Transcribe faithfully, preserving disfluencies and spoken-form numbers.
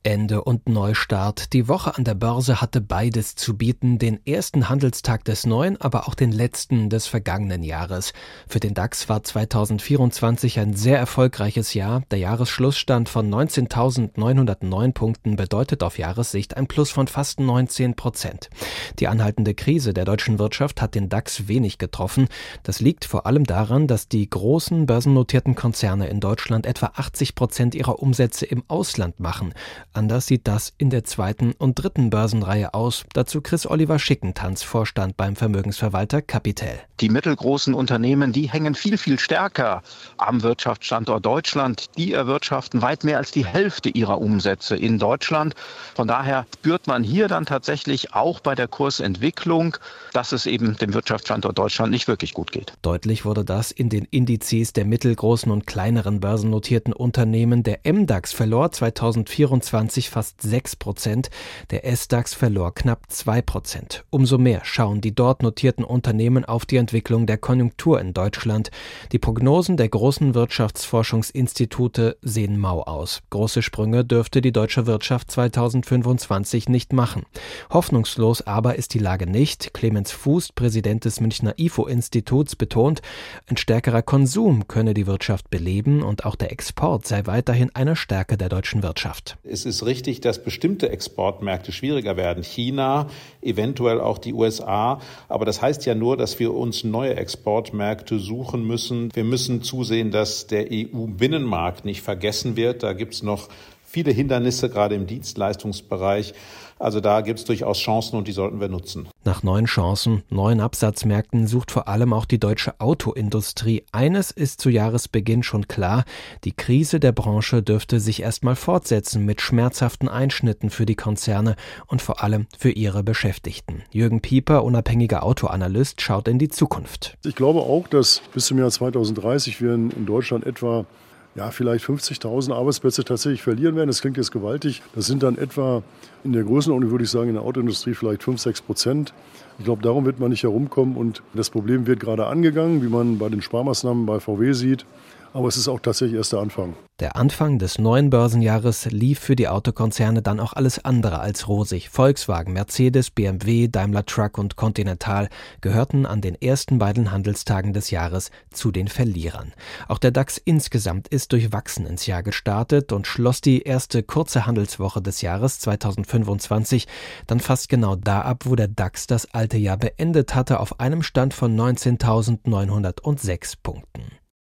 Ende und Neustart. Die Woche an der Börse hatte beides zu bieten. Den ersten Handelstag des neuen, aber auch den letzten des vergangenen Jahres. Für den DAX war zweitausendvierundzwanzig ein sehr erfolgreiches Jahr. Der Jahresschlussstand von neunzehntausendneunhundertneun Punkten bedeutet auf Jahressicht ein Plus von fast neunzehn Prozent. Die anhaltende Krise der deutschen Wirtschaft hat den DAX wenig getroffen. Das liegt vor allem daran, dass die großen börsennotierten Konzerne in Deutschland etwa achtzig Prozent ihrer Umsätze im Ausland machen. Anders sieht das in der zweiten und dritten Börsenreihe aus. Dazu Chris Oliver Schickentanz, Vorstand beim Vermögensverwalter Capital. Die mittelgroßen Unternehmen, die hängen viel, viel stärker am Wirtschaftsstandort Deutschland. Die erwirtschaften weit mehr als die Hälfte ihrer Umsätze in Deutschland. Von daher spürt man hier dann tatsächlich auch bei der Kursentwicklung, dass es eben dem Wirtschaftsstandort Deutschland nicht wirklich gut geht. Deutlich wurde das in den Indizes der mittelgroßen und kleineren börsennotierten Unternehmen. Der M DAX verlor zweitausendvierundzwanzig fast sechs Prozent, der S DAX verlor knapp zwei Prozent. Umso mehr schauen die dort notierten Unternehmen auf die Entwicklung der Konjunktur in Deutschland. Die Prognosen der großen Wirtschaftsforschungsinstitute sehen mau aus. Große Sprünge dürfte die deutsche Wirtschaft zweitausendfünfundzwanzig nicht machen. Hoffnungslos aber ist die Lage nicht. Clemens Fuß, Präsident des Münchner I F O-Instituts, betont, ein stärkerer Konsum könne die Wirtschaft beleben und auch der Export sei weiterhin eine Stärke der deutschen Wirtschaft. Es ist richtig, dass bestimmte Exportmärkte schwieriger werden. China, eventuell auch die U S A. Aber das heißt ja nur, dass wir uns neue Exportmärkte suchen müssen. Wir müssen zusehen, dass der E U-Binnenmarkt nicht vergessen wird. Da gibt es noch viele Hindernisse, gerade im Dienstleistungsbereich. Also da gibt es durchaus Chancen und die sollten wir nutzen. Nach neuen Chancen, neuen Absatzmärkten sucht vor allem auch die deutsche Autoindustrie. Eines ist zu Jahresbeginn schon klar, die Krise der Branche dürfte sich erstmal fortsetzen mit schmerzhaften Einschnitten für die Konzerne und vor allem für ihre Beschäftigten. Jürgen Pieper, unabhängiger Autoanalyst, schaut in die Zukunft. Ich glaube auch, dass bis zum Jahr zweitausenddreißig wir in Deutschland etwa ja, vielleicht fünfzigtausend Arbeitsplätze tatsächlich verlieren werden. Das klingt jetzt gewaltig. Das sind dann etwa in der Größenordnung, würde ich sagen, in der Autoindustrie vielleicht fünf, sechs Prozent. Ich glaube, darum wird man nicht herumkommen. Und das Problem wird gerade angegangen, wie man bei den Sparmaßnahmen bei V W sieht. Aber es ist auch tatsächlich erst der Anfang. Der Anfang des neuen Börsenjahres lief für die Autokonzerne dann auch alles andere als rosig. Volkswagen, Mercedes, B M W, Daimler Truck und Continental gehörten an den ersten beiden Handelstagen des Jahres zu den Verlierern. Auch der DAX insgesamt ist durchwachsen ins Jahr gestartet und schloss die erste kurze Handelswoche des Jahres zweitausendfünfundzwanzig dann fast genau da ab, wo der DAX das alte Jahr beendet hatte, auf einem Stand von neunzehntausendneunhundertsechs Punkten.